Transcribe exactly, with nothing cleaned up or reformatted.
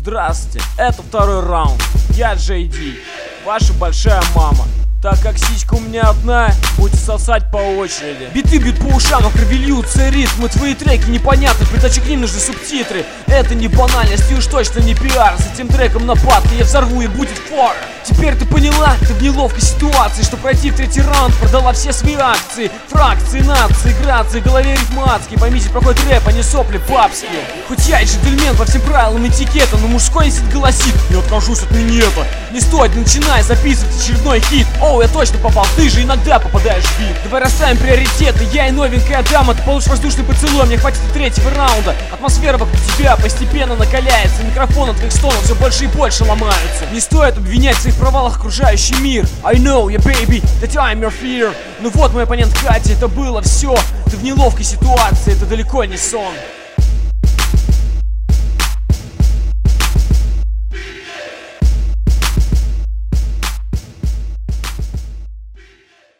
Здравствуйте, это второй раунд. Я Джей Ди, ваша большая мама. Так как сиська у меня одна, будете сосать по очереди. Биты бьют по ушам, а крови льются ритмы. Твои треки непонятны, придачу к ним нужны субтитры. Это не банальность и уж точно не пиар. За этим треком нападка я взорву и будет фор. Теперь ты поняла, ты в неловкой ситуации, что пройти в третий раунд продала все свои акции. Фракции, нации, грации, в голове ритм адский. Поймите, проходит рэп, а не сопли папские. Хоть я и джентльмен по всем правилам этикета, но мужской инстинкт голосит: не откажусь от минета. Не стоит, начинай записывать очередной хит. Оу, я точно попал, ты же иногда попадаешь в бит. Давай расставим приоритеты, я и новенькая дама. Ты получишь воздушный поцелуй, мне хватит и третьего раунда. Атмосфера вокруг тебя постепенно накаляется. Микрофон от твоих стонов все больше и больше ломаются. Не стоит обвинять в своих провалах окружающий мир. I know, yeah baby, that I'm your fear. Ну вот мой оппонент Катя, это было все. Ты в неловкой ситуации, это далеко не сон.